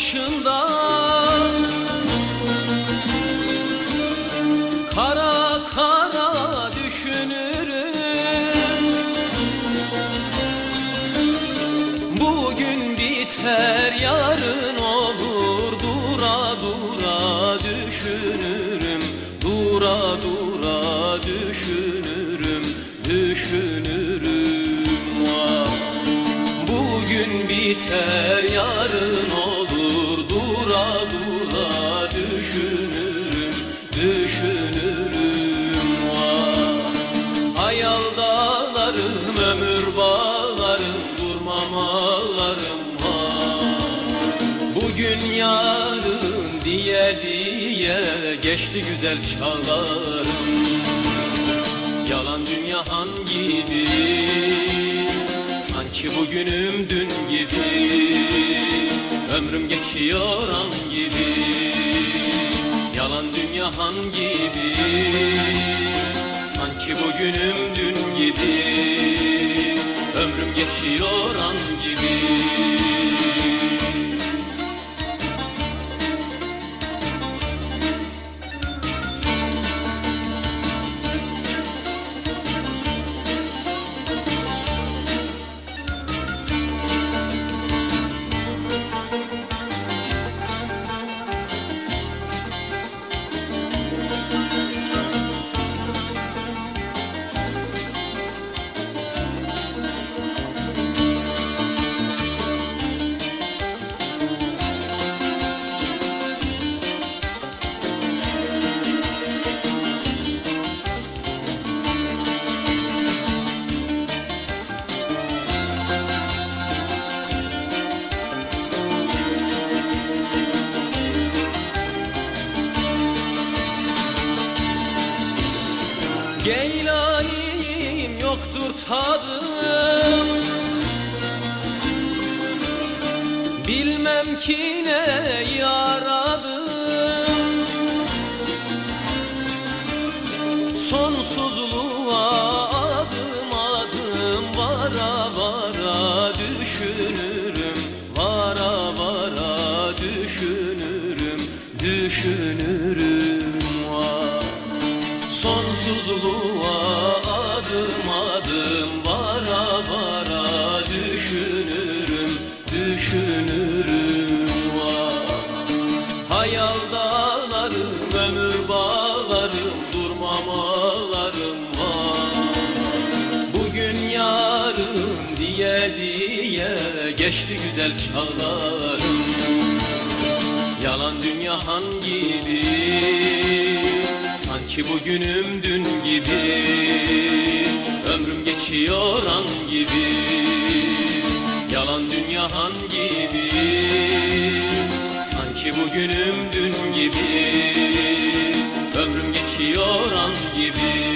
başında kara kara düşünürüm. Bugün biter yarın olur, dura dura düşünürüm. Dura dura düşünürüm, düşünürüm. Vah. Bugün biter yarın olur, dura dura düşünürüm, düşünürüm. Vah. Hayal dağlarım, ömür bağlarım, durmam ağlarım. Vah. Bugün yarın diye diye geçti güzel çağlarım. Yalan dünya han gibi, sanki bugünüm dün gibi. Ömrüm geçiyor an gibi. Yalan dünya han gibi, sanki bugünüm dün gibi. Ömrüm geçiyor an gibi. Geyla'yım yoktur tadım, bilmem ki ne yaradım. Sonsuzluğa adım adım vara vara düşünürüm. Vara vara düşünürüm, düşünürüm. Vah. Sonsuzluğa adım adım vara vara düşünürüm, düşünürüm. Vah. Hayal dağlarım, ömür bağlarım, durmam ağlarım. Vah. Bugün yarın diye diye geçti güzel çağlarım. Yalan dünya han gibi, sanki bugünüm dün gibi. Ömrüm geçiyor an gibi. Yalan dünya han gibi, sanki bugünüm dün gibi. Ömrüm geçiyor an gibi.